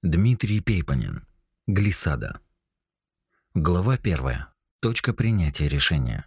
Дмитрий Пейпанин. Глиссада. Глава 1. Точка принятия решения.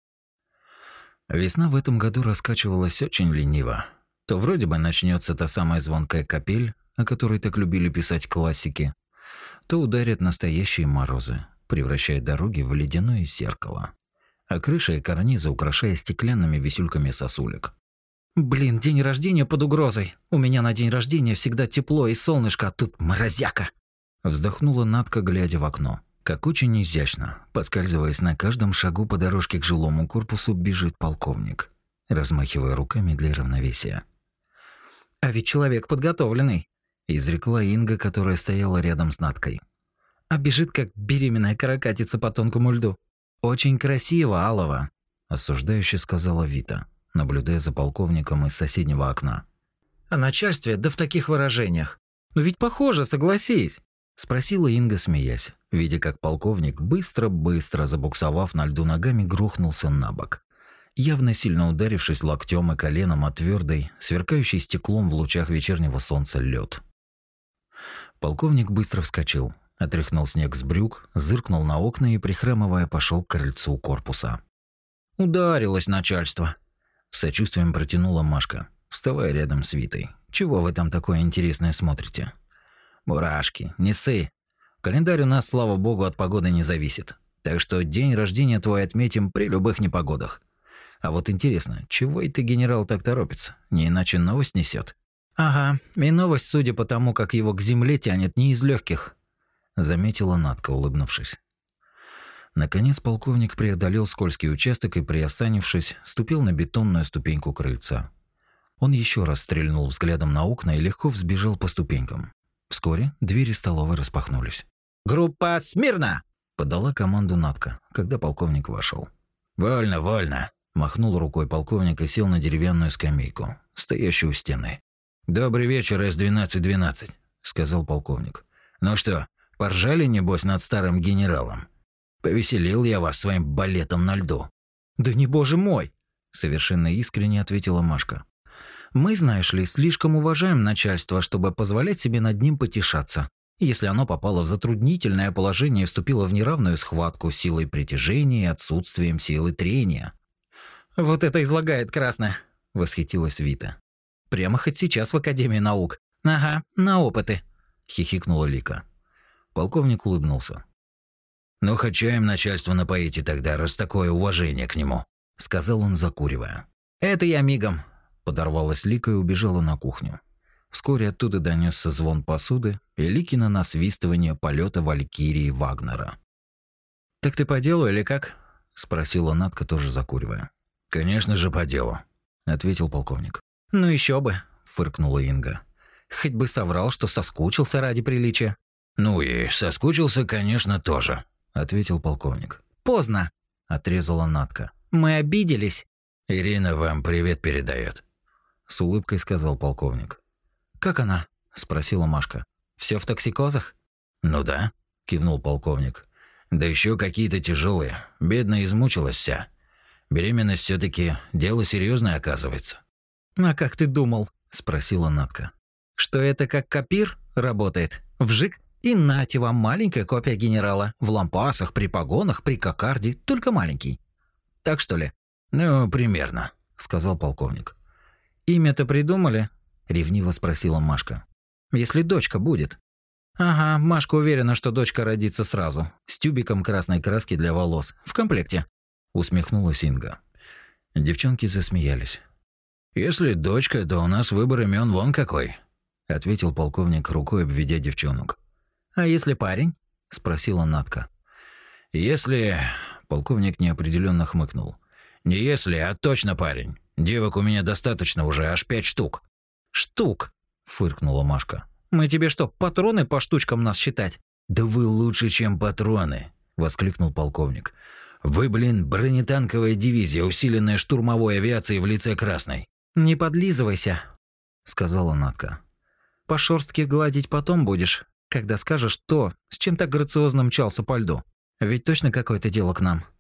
Весна в этом году раскачивалась очень лениво. То вроде бы начнется та самая звонкая капель, о которой так любили писать классики, то ударят настоящие морозы, превращая дороги в ледяное зеркало, а крыши и карнизы украшая стеклянными висюльками сосулек. Блин, день рождения под угрозой. У меня на день рождения всегда тепло и солнышко, а тут морозяка. Вздохнула Надка, глядя в окно. Как очень изящно, поскальзываясь на каждом шагу по дорожке к жилому корпусу, бежит полковник, размахивая руками для равновесия. А ведь человек подготовленный, изрекла Инга, которая стояла рядом с Надкой. А бежит как беременная каракатица по тонкому льду. Очень красиво, Алова, осуждающе сказала Вита, наблюдая за полковником из соседнего окна. О начальстве, да в таких выражениях. Ну ведь похоже, согласись. Спросила Инга, смеясь, видя, как полковник, быстро-быстро забуксовав на льду ногами, грохнулся на бок, явно сильно ударившись локтем и коленом о твердый, сверкающий стеклом в лучах вечернего солнца лед. Полковник быстро вскочил, отряхнул снег с брюк, зыркнул на окна и, прихрамывая, пошел к крыльцу корпуса. «Ударилось начальство», — с сочувствием протянула Машка, вставая рядом с Витой. «Чего вы там такое интересное смотрите?» «Мурашки, не ссы. Календарь у нас, слава богу, от погоды не зависит. Так что день рождения твой отметим при любых непогодах. А вот интересно, чего это генерал так торопится? Не иначе новость несет. «Ага, и новость, судя по тому, как его к земле тянет, не из легких», — заметила Надка, улыбнувшись. Наконец полковник преодолел скользкий участок и, приосанившись, ступил на бетонную ступеньку крыльца. Он еще раз стрельнул взглядом на окна и легко взбежал по ступенькам. Вскоре двери столовой распахнулись. «Группа смирно!» — подала команду Надка, когда полковник вошел. «Вольно, вольно!» — махнул рукой полковник и сел на деревянную скамейку, стоящую у стены. «Добрый вечер, С-12-12», — сказал полковник. «Ну что, поржали, небось, над старым генералом? Повеселил я вас своим балетом на льду». «Да не боже мой!» — совершенно искренне ответила Машка. «Мы, знаешь ли, слишком уважаем начальство, чтобы позволять себе над ним потешаться. Если оно попало в затруднительное положение и вступило в неравную схватку с силой притяжения и отсутствием силы трения». «Вот это излагает красное!» — восхитилась Вита. «Прямо хоть сейчас в Академии наук. Ага, на опыты!» — хихикнула Лика. Полковник улыбнулся. «Ну, хоть чаем начальство напоите тогда, раз такое уважение к нему», — сказал он, закуривая. «Это я мигом», — подорвалась Лика и убежала на кухню. Вскоре оттуда донесся звон посуды и Ликино насвистывание полета валькирии Вагнера. «Так ты по делу или как?» — спросила Надка, тоже закуривая. «Конечно же, по делу», — ответил полковник. «Ну еще бы», — фыркнула Инга. «Хоть бы соврал, что соскучился ради приличия». «Ну и соскучился, конечно, тоже», — ответил полковник. «Поздно», — отрезала Надка. «Мы обиделись». «Ирина вам привет передает», — с улыбкой сказал полковник. «Как она?» — спросила Машка. «Все в токсикозах?» «Ну да», — кивнул полковник. «Да еще какие-то тяжелые. Бедная измучилась вся. Беременность все-таки дело серьезное, оказывается». «А как ты думал?» — спросила Надка. «Что это как копир работает? Вжик, и нате вам маленькая копия генерала. В лампасах, при погонах, при кокарде, только маленький. Так что ли?» «Ну, примерно», — сказал полковник. «Имя-то придумали?» — ревниво спросила Машка. «Если дочка будет». «Ага, Машка уверена, что дочка родится сразу, с тюбиком красной краски для волос, в комплекте», — усмехнулась Инга. Девчонки засмеялись. «Если дочка, то у нас выбор имен вон какой», — ответил полковник, рукой обведя девчонок. «А если парень?» — спросила Надка. «Если...» — полковник неопределенно хмыкнул. «Не если, а точно парень. Девок у меня достаточно уже, аж 5 штук». «Штук?» — фыркнула Машка. «Мы тебе что, патроны по штучкам нас считать?» «Да вы лучше, чем патроны», — воскликнул полковник. «Вы, блин, бронетанковая дивизия, усиленная штурмовой авиацией в лице Красной». «Не подлизывайся», — сказала Надка. «По шорстке гладить потом будешь, когда скажешь то, с чем так грациозно мчался по льду. Ведь точно какое-то дело к нам».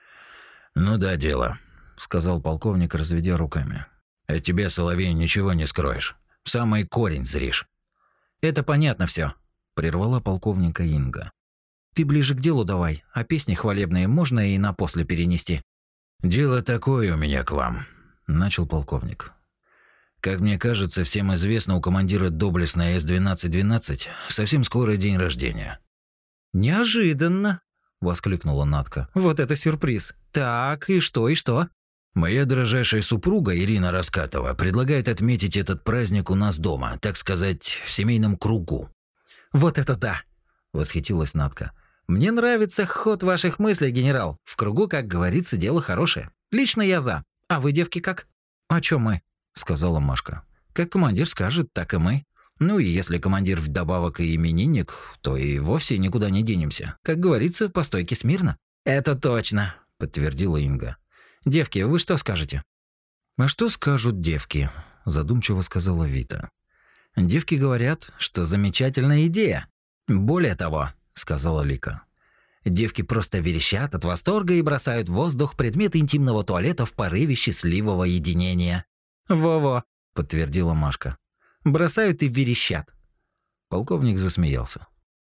«Ну да, дело», — сказал полковник, разведя руками. «От тебя, Соловей, ничего не скроешь. В самый корень зришь». «Это понятно все, прервала полковника Инга. Ты ближе к делу давай, а песни хвалебные можно и на после перенести. «Дело такое у меня к вам», – начал полковник. «Как мне кажется, всем известно, у командира доблестной С-12-12 совсем скоро день рождения». «Неожиданно!» – воскликнула Натка. «Вот это сюрприз! Так, и что, и что?» «Моя дрожайшая супруга Ирина Раскатова предлагает отметить этот праздник у нас дома, так сказать, в семейном кругу». «Вот это да!» – восхитилась Натка. «Мне нравится ход ваших мыслей, генерал. В кругу, как говорится, дело хорошее. Лично я за. А вы, девки, как?» «А чё мы?» – сказала Машка. «Как командир скажет, так и мы. Ну и если командир вдобавок и именинник, то и вовсе никуда не денемся. Как говорится, по стойке смирно». «Это точно», – подтвердила Инга. «Девки, вы что скажете?» «А что скажут девки?» – задумчиво сказала Вита. «Девки говорят, что замечательная идея. Более того», – сказала Лика, «девки просто верещат от восторга и бросают в воздух предметы интимного туалета в порыве счастливого единения». «Во-во», – подтвердила Машка. «Бросают и верещат». Полковник засмеялся.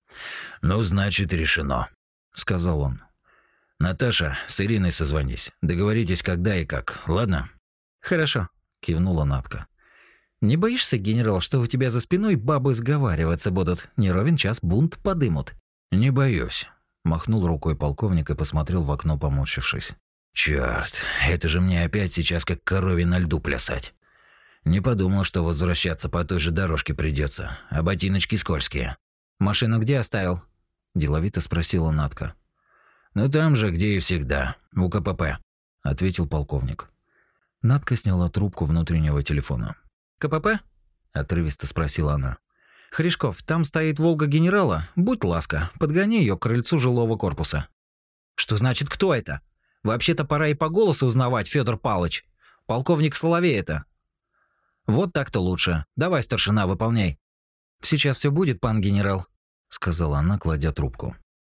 «Ну, значит, решено», – сказал он. «Наташа, с Ириной созвонись. Договоритесь, когда и как, ладно?» «Хорошо», – кивнула Натка. «Не боишься, генерал, что у тебя за спиной бабы сговариваться будут? Не ровен час бунт подымут». «Не боюсь», – махнул рукой полковник и посмотрел в окно, поморщившись. «Чёрт, это же мне опять сейчас как корове на льду плясать. Не подумал, что возвращаться по той же дорожке придется, а ботиночки скользкие». «Машину где оставил?» – деловито спросила Натка. «Ну там же, где и всегда, у КПП», – ответил полковник. Натка сняла трубку внутреннего телефона. «КПП?» – отрывисто спросила она. «Хришков, там стоит «Волга» генерала. Будь ласка, подгони ее к крыльцу жилого корпуса». «Что значит, кто это? Вообще-то пора и по голосу узнавать, Федор Палыч. Полковник Соловей это». «Вот так-то лучше. Давай, старшина, выполняй». «Сейчас все будет, пан генерал», – сказала она, кладя трубку.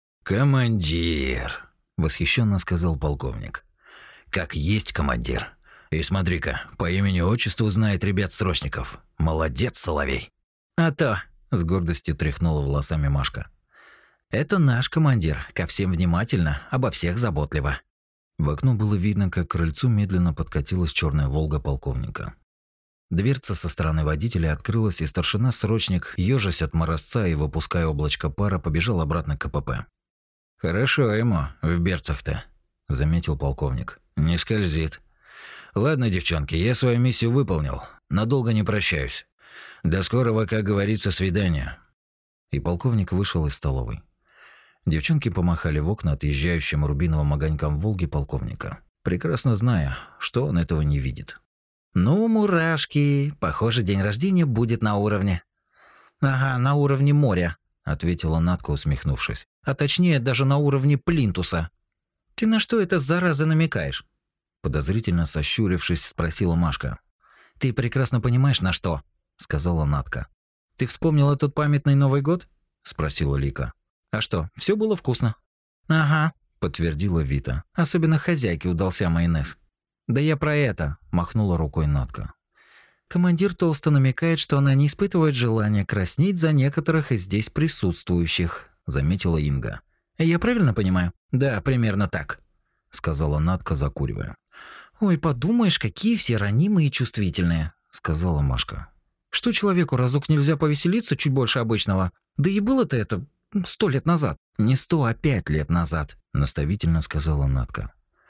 «Командир», – восхищенно сказал полковник. «Как есть командир. И смотри-ка, по имени-отчеству знает ребят-срочников. Молодец, Соловей». «А то», – с гордостью тряхнула волосами Машка. «Это наш командир, ко всем внимательно, обо всех заботливо». В окно было видно, как к крыльцу медленно подкатилась черная «Волга» полковника. Дверца со стороны водителя открылась, и старшина-срочник, ёжась от морозца и выпуская облачко пара, побежал обратно к КПП. «Хорошо ему, в берцах-то», – заметил полковник. «Не скользит. Ладно, девчонки, я свою миссию выполнил. Надолго не прощаюсь. До скорого, как говорится, свидания». И полковник вышел из столовой. Девчонки помахали в окна отъезжающим рубиновым огонькам «Волги» полковника, прекрасно зная, что он этого не видит. «Ну, мурашки, похоже, день рождения будет на уровне». «Ага, на уровне моря», – ответила Натка, усмехнувшись. «А точнее, даже на уровне плинтуса». «Ты на что это, зараза, намекаешь?» Подозрительно сощурившись, спросила Машка. «Ты прекрасно понимаешь, на что», – сказала Натка. «Ты вспомнила тот памятный Новый год?» – спросила Лика. «А что, все было вкусно?» «Ага», – подтвердила Вита. «Особенно хозяйке удался майонез». «Да я про это», – махнула рукой Натка. «Командир толсто намекает, что она не испытывает желания краснеть за некоторых из здесь присутствующих», – заметила Инга. «Я правильно понимаю?» «Да, примерно так», – сказала Натка, закуривая. «Ой, подумаешь, какие все ранимые и чувствительные», – сказала Машка. «Что человеку разок нельзя повеселиться чуть больше обычного? Да и было-то это 100 лет назад». «Не 100, а 5 лет назад», – наставительно сказала Натка.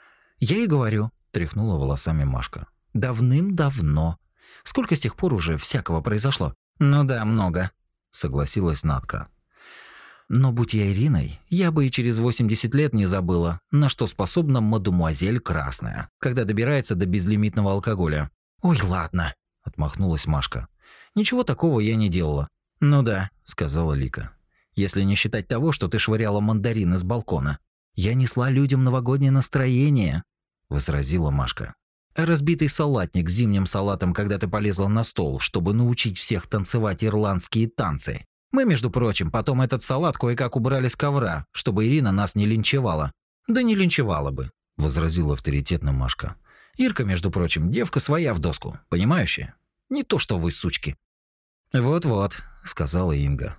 «Я и говорю», – тряхнула волосами Машка. «Давным-давно. Сколько с тех пор уже всякого произошло?» «Ну да, много», – согласилась Натка. «Но будь я Ириной, я бы и через 80 лет не забыла, на что способна мадемуазель Красная, когда добирается до безлимитного алкоголя». «Ой, ладно», – отмахнулась Машка. «Ничего такого я не делала». «Ну да», – сказала Лика. «Если не считать того, что ты швыряла мандарины с балкона». «Я несла людям новогоднее настроение», – возразила Машка. «А разбитый салатник с зимним салатом, когда ты полезла на стол, чтобы научить всех танцевать ирландские танцы. Мы, между прочим, потом этот салат кое-как убрали с ковра, чтобы Ирина нас не линчевала». «Да не линчевала бы», – возразила авторитетно Машка. «Ирка, между прочим, девка своя в доску, понимающая? Не то что вы, сучки». «Вот-вот», – сказала Инга.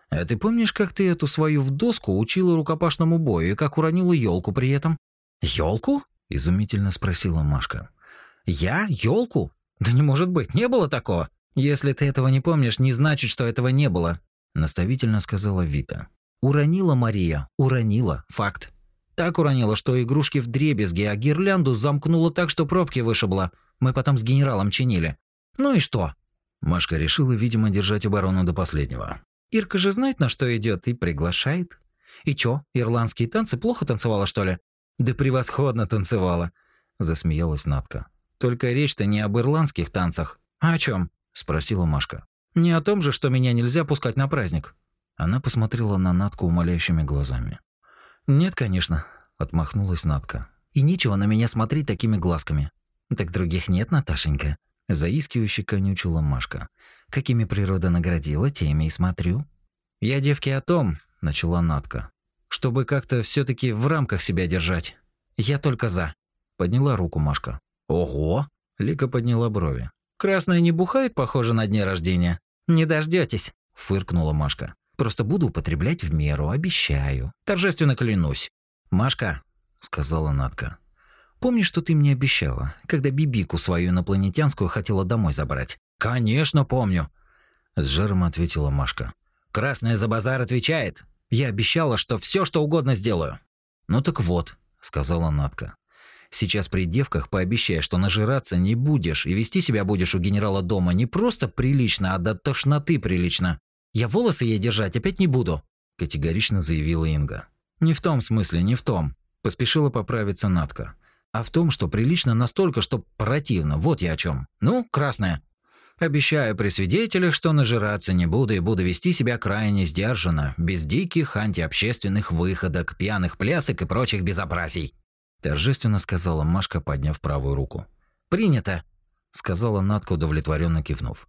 А ты помнишь, как ты эту свою в доску учила рукопашному бою и как уронила елку при этом? Елку? Изумительно спросила Машка. Я? Елку? Да не может быть, не было такого. Если ты этого не помнишь, не значит, что этого не было, наставительно сказала Вита. Уронила Мария, уронила, факт. Так уронила, что игрушки вдребезги, а гирлянду замкнула так, что пробки вышибла. Мы потом с генералом чинили. Ну и что? Машка решила, видимо, держать оборону до последнего. Ирка же знает, на что идет, и приглашает. И чё, ирландские танцы плохо танцевала, что ли? Да превосходно танцевала, засмеялась Натка. Только речь-то не об ирландских танцах. А о чем? Спросила Машка. Не о том же, что меня нельзя пускать на праздник. Она посмотрела на Натку умоляющими глазами. Нет, конечно, отмахнулась Натка. И нечего на меня смотреть такими глазками. Так других нет, Наташенька. Заискивающе конючила Машка. Какими природа наградила, теми и смотрю. Я, девки, о том, начала Натка, чтобы как-то все таки в рамках себя держать. Я только за. Подняла руку Машка. Ого! Лика подняла брови. Красная не бухает, похоже, на дне рождения. Не дождётесь, фыркнула Машка. Просто буду употреблять в меру, обещаю. Торжественно клянусь. Машка, сказала Натка. Помнишь, что ты мне обещала, когда бибику свою инопланетянскую хотела домой забрать? Конечно, помню, с жаром ответила Машка. Красная за базар отвечает. Я обещала, что все, что угодно сделаю. Ну так вот, сказала Натка. Сейчас при девках пообещай, что нажираться не будешь и вести себя будешь у генерала дома не просто прилично, а до тошноты прилично. Я волосы ей держать опять не буду, категорично заявила Инга. Не в том смысле, не в том, поспешила поправиться Натка. А в том, что прилично настолько, что противно. Вот я о чем. Ну, красная. Обещаю при свидетелях, что нажираться не буду и буду вести себя крайне сдержанно, без диких антиобщественных выходок, пьяных плясок и прочих безобразий. Торжественно сказала Машка, подняв правую руку. «Принято», — сказала Натка, удовлетворенно кивнув.